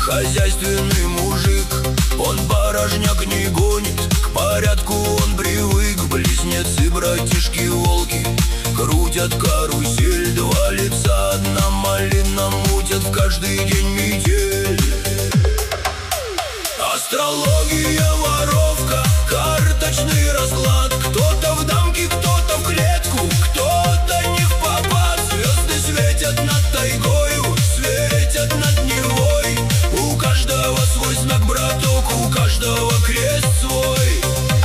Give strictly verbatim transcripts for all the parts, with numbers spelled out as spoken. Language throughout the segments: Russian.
хозяйственный мужик. Он порожняк не гонит, к порядку он привык. Близнецы, братишки-волки крутят карусель. Два лица, одна малина, мутят в каждый день метель. Астрология, воровка, карточный расклад. Кто-то в дамки, кто-то в клетку, кто-то не впопад. Звезды светят над тайгою, светят над Невой. У каждого свой знак, браток, у каждого крест свой.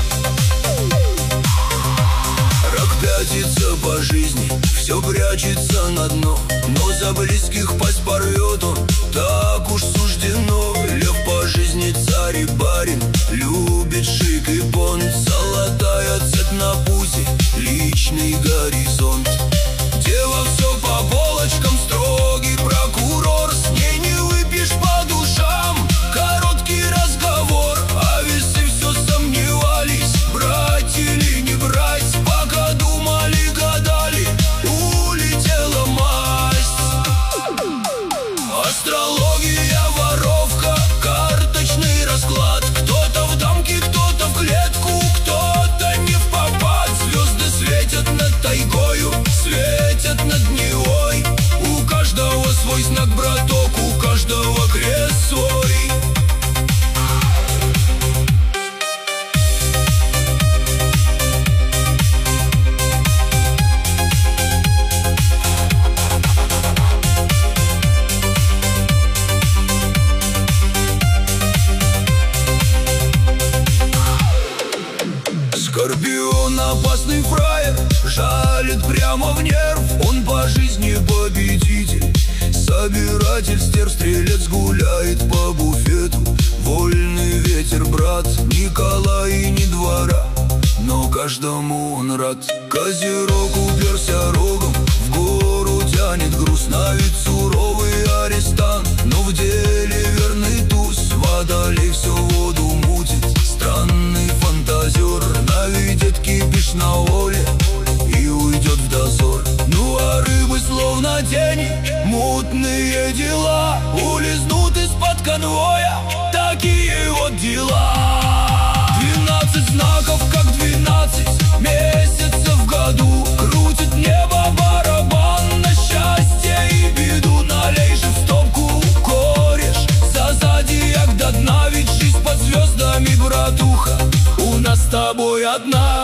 Рак пятится по жизни, все прячется на дно, но за близких пасть порвет он, так уж суждено. Лев по жизни царь и барин, любит шик и понт. Золотая цепь на пузе, личный горизонт. Дева все по полочкам, строгий прокурор. С ней не выпьешь по душам, короткий разговор. А весы все сомневались, брать или не брать. Пока думали, гадали, улетела масть. Астрология, воровка, карточный расклад. Кто-то в дамки, кто-то в клетку, кто-то не впопад. Звезды светят над тайгою, светят над Невой. У каждого свой знак, браток, у каждого крест свой. Скорпион, опасный фраер, жалит прямо в нерв. Он по жизни победитель, собиратель стерв. Стрелец гуляет по буфету, вольный ветер, брат. Николай не двора, но каждому он рад. Козерог уперся рогом, в гору тянет груз. На вид суровый арестант, но в деле верный туз. Водолей все воду мутит, странный фантазер. Наведет кипиш на воле и уйдет в дозор. Ну а рыбы словно тени, мутные дела, улизнут из-под конвоя, такие вот дела. Двенадцать знаков, как двенадцать месяцев в году. Крутит небо барабан на счастье и беду. Налей же в стопку, кореш, за зодиак до дна. Ведь жизнь под звездами, братуха, у нас с тобой одна.